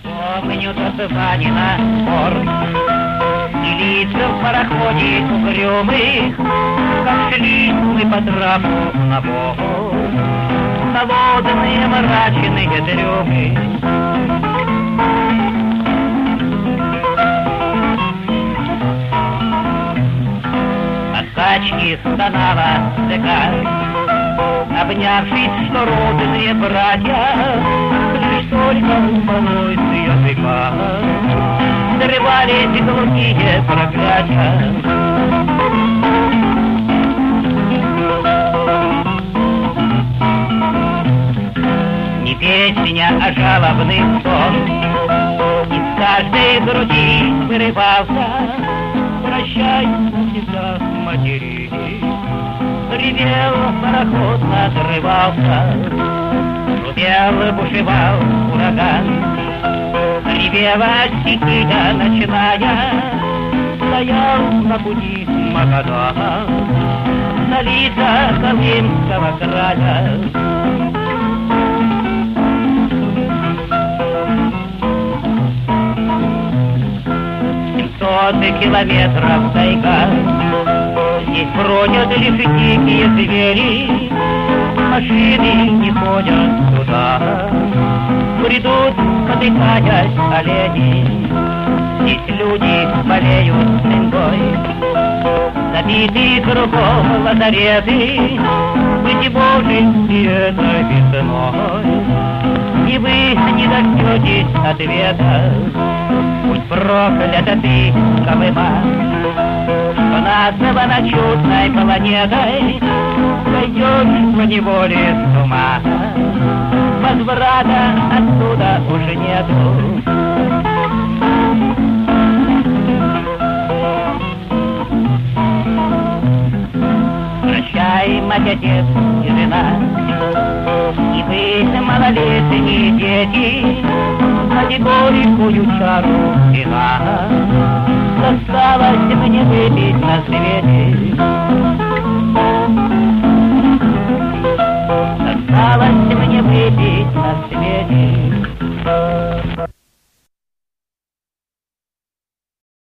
Помню тот Ванина спор и лица в пароходе угрюмых, как шли мы по трапу на бок, холодные мрачные трюмы. От качки стонала ДК, обнявшись, что родные братья, лишь только умолой с языка срывались глухие проклятия. Не песня, а жалобный сон из каждой груди вырывался. Прощай, навсегда, матери. Ревел пароход, надрывался, шумел, бушевал ураган. Ревела стихия ночная, стоял на пути Магадан, на лицах Колымского края. 700 километров тайга, здесь бродят лишь дикие звери, машины не ходят туда, бредут, спотыкаясь олени. Здесь люди болеют цингой, забиты кругом лазареты, быть Божий, и это весной, и вы не дождетесь ответа. Будь проклята ты, Колыма, что названа чудной планетой, пойдешь по неволе с ума, возврата оттуда уже нету. Прощай, мать, отец и жена, и вы, малолетние дети, на горькую чару вина досталось мне выпить на свете.